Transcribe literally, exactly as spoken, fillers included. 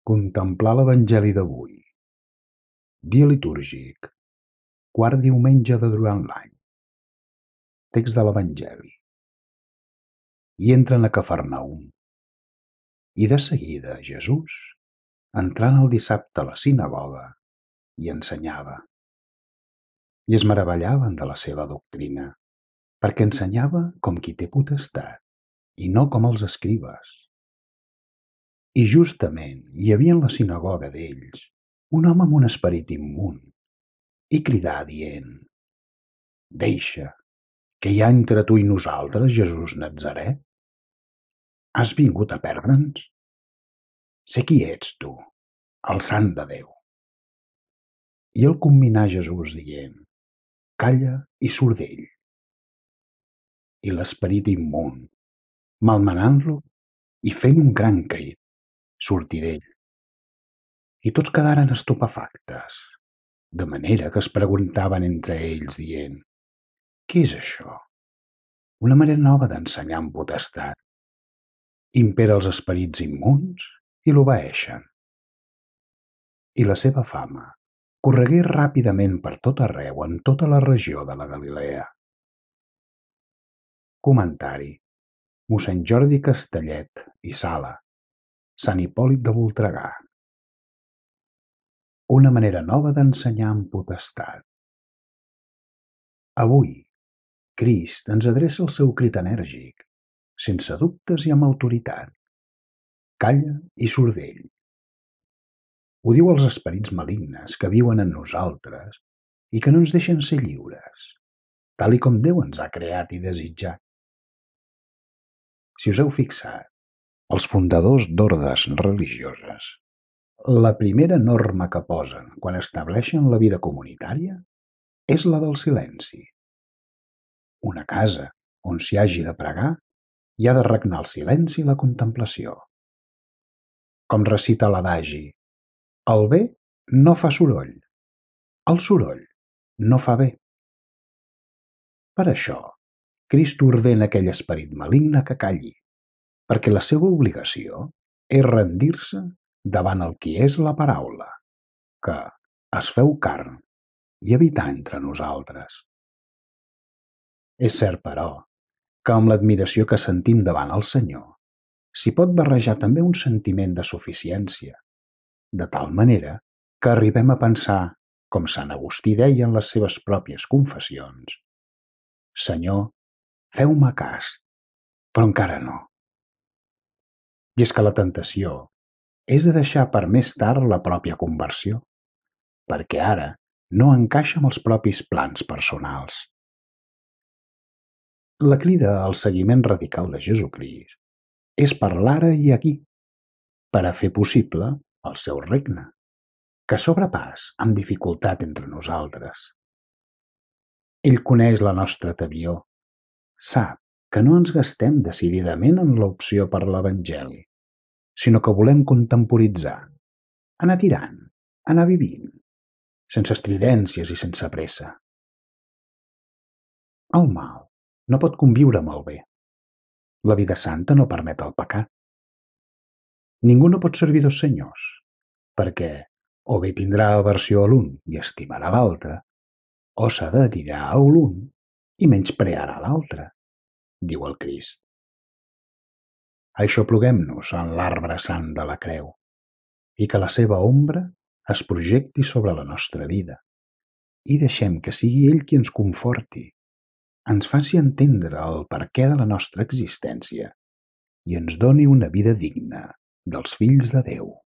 Contemplar l'Evangeli d'avui. Dia litúrgic. Quart diumenge de durant l'any. Text de l'Evangeli. I entren a Cafarnaum. I de seguida Jesús, entrant el dissabte a la sinagoga, hi ensenyava. I es meravellaven de la seva doctrina, perquè ensenyava com qui té potestat, i no com els escribes. I justament hi havia en la sinagoga d'ells un home amb un esperit immund, i cridà dient: «Deixa, què hi ha entre tu i nosaltres, Jesús Natzaret? Has vingut a perdre'ns? Sé qui ets tu, el Sant de Déu». I el comminà Jesús dient: «Calla i surt d'ell». I l'esperit immund, malmenant-lo i fent un gran crit, sortí d'ell. I tots quedaren estupefactes, de manera que es preguntaven entre ells dient: «Què és això? Una manera nova d'ensenyar amb potestat. Impera els esperits immunds i l'obeeixen». I la seva fama corregué ràpidament per tot arreu en tota la regió de la Galilea. Comentari: mossèn Jordi Castellet i Sala, Sant Hipòlit de Voltregà. Una manera nova d'ensenyar amb potestat. Avui, Crist ens adreça el seu crit enèrgic, sense dubtes i amb autoritat: «Calla i surt d'ell». Ho diu als esperits malignes que viuen en nosaltres i que no ens deixen ser lliures, tal i com Déu ens ha creat i desitjat. Si us heu fixat, els fundadors d'ordes religioses, la primera norma que posen quan estableixen la vida comunitària és la del silenci. Una casa on s'hi hagi de pregar hi ha de regnar el silenci i la contemplació. Com recita l'adagi: «El bé no fa soroll, el soroll no fa bé». Per això, Crist ordena a aquell esperit maligne que calli, perquè la seva obligació és rendir-se davant el qui és la paraula, que es feu carn i habità entre nosaltres. És cert, però, que amb l'admiració que sentim davant el Senyor s'hi pot barrejar també un sentiment de suficiència, de tal manera que arribem a pensar, com Sant Agustí deia en les seves pròpies confessions: «Senyor, feu-me cast, però encara no». I és que la tentació és de deixar per més tard la pròpia conversió, perquè ara no encaixa amb els propis plans personals. La crida al seguiment radical de Jesucrist és per l'ara i aquí, per a fer possible el seu regne, que s'obre pas amb dificultat entre nosaltres. Ell coneix la nostra atavior, sap que no ens gastem decididament en l'opció per l'Evangeli, sinó que volem contemporitzar, anar tirant, anar vivint, sense estridències i sense pressa. El mal no pot conviure amb el bé. La vida santa no permet el pecat. Ningú no pot servir dos senyors, perquè o bé tindrà aversió a l'un i estimarà l'altre, o s'adherirà a l'un i menysprearà l'altre, diu el Crist. Aixopluguem-nos en l'arbre sant de la creu i que la seva ombra es projecti sobre la nostra vida i deixem que sigui ell qui ens conforti, ens faci entendre el perquè de la nostra existència i ens doni una vida digna dels fills de Déu.